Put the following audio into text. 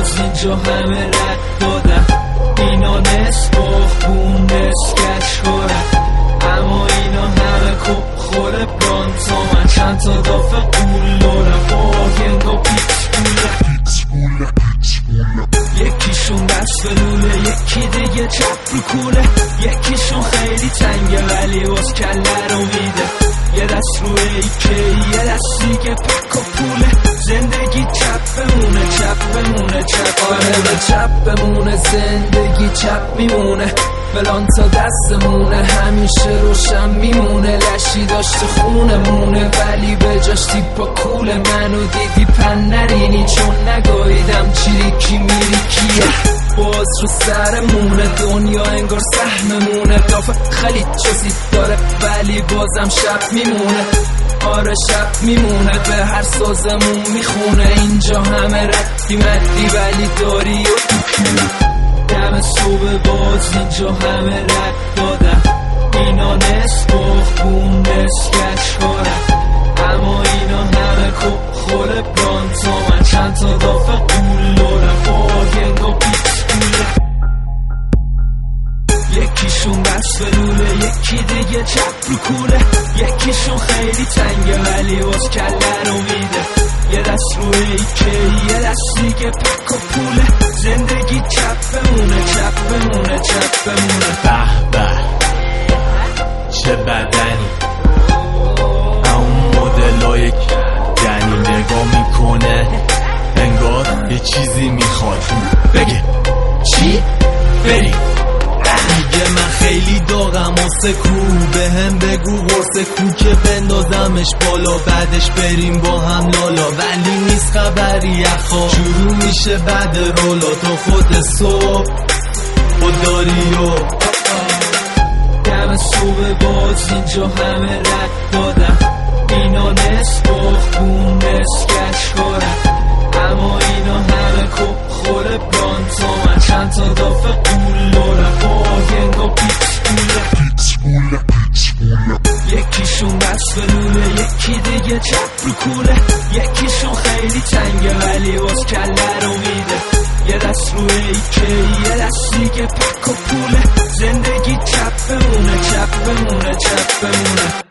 باز اینجا همه رد دادن، اینا نصف بخون نصف گشکارن، اما اینا همه کپ خوره برانتامن. چند تا دافه قول دارن باگنگ و پیچگوله، یکیشون دست به لوله یکی دیگه چپ رو کوله، یکیشون خیلی تنگه ولی باز کله رو میده، یه دست روی ایکی یه دست دیگه پک و پوله. زندگی چپ بمونه چپ بمونه چپ، آره به چپ بمونه زندگی چپ میمونه، فلان تا دستمونه همیشه روشن میمونه، لشی داشته خونمونه ولی به جاش تیپا کوله. منو دیدی پن نرینی چون نگاهیدم چیریکی میریکیه، باز رو سرمونه دنیا انگار سهممونه، دافه خیلی چیزی داره ولی بازم شب میمونه، آره شب میمونه به هر سازمون میخونه، اینجا همه ردی مدی ولی داری و دم صبح باز اینجا همه رد دادن، اینا نصف بخون نصف گشکارن، اما اینا همه کپ خوره برانتامن. چند تا دافه قول دارن باگنگ و پیچگوله، یکیشون دست به لوله یکی دیگه چپ رو کوله، یکیشون خیلی تنگه ولی باز کله رو میده، یه دست روی ایکی یه دست دیگه پک و پوله. زندگی چپ بمونه چپ بمونه چپ بمونه. به به چه بدنی، اون مدلای دنی نگاه میکنه انگار یه چیزی میخواد بگه چی؟ بریم میگه من خیلی داغم واسه کو، به هم بگو قرص کو که بندازمش بالا بعدش بریم با هم لالا، ولی نیست خبری اخا شروع میشه بعد رولا تا خود صبح خودداری و دم صبح باز اینجا همه رد دادن، اینا نصف بخون نصف گشکارن، اما اینا همه کپ خوره برانتامن. چند تا دافه قول دارن باگنگ و پیچگوله، یکیشون دست به لوله یکی دیگه چپ رو کوله، یکیشون خیلی تنگه ولی باز کله رو میده، یه دست روی ایکی یه دست دیگه پک و پوله. زندگی چپ بمونه چپ بمونه چپ بمونه.